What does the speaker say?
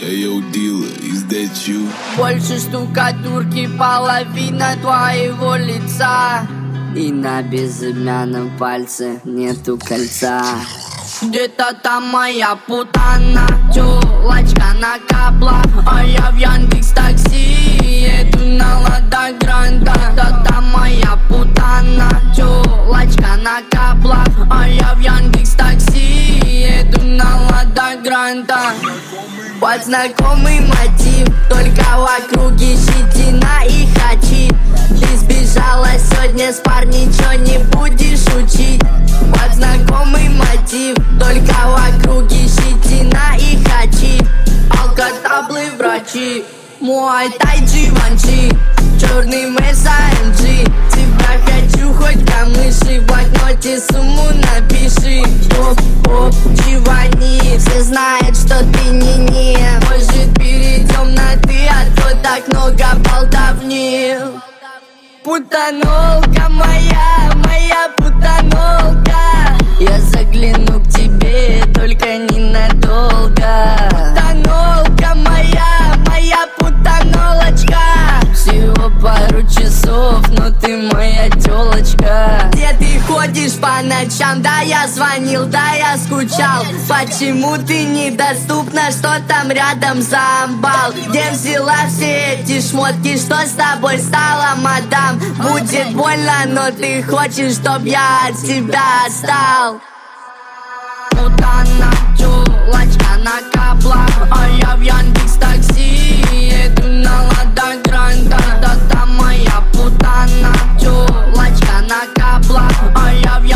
Yo, dealer, is that you? Больше штукатурки, половина твоего лица, и на безымянном пальце нету кольца. Где-то там моя путана, тёлочка на каблах, а я в Яндекс.Такси еду на Лада Гранта. Да там моя путана, тёлочка на каблах, а я в Яндекс.Такси еду на Лада Гранта. Под знакомый мотив, только в округе щетина и хачи. Ты сбежала сегодня с парнем, чё не будешь учить? Под знакомый мотив, только в округе щетина и хачи. Алкотаблы врачи, мой тайджи ванчи, черный Мерс АМГ. Тебя хочу хоть камыши, в блокноте сумму напиши. Оп-оп, Дживани, все знают, что ты не. Может перейдем на ты, а то так много болтовни. Путанолка моя, моя путанолка, я загляну к тебе, только ненадолго. Путанолка моя, моя путанолочка, всего пару часов, но ты моя тёлочка. Где ты ходишь по ночам? Да я звонил, да я скучал. Почему ты недоступна? Что там рядом за амбал? Где взяла все эти шмотки? Что с тобой стало, мадам? Будет больно, но ты хочешь, чтоб я от тебя отстал. Путана, тёлочка на каблах, а я в Яндекс.Такси еду на Лада Гранта. Да там моя путана, тёлочка на каблах, а я в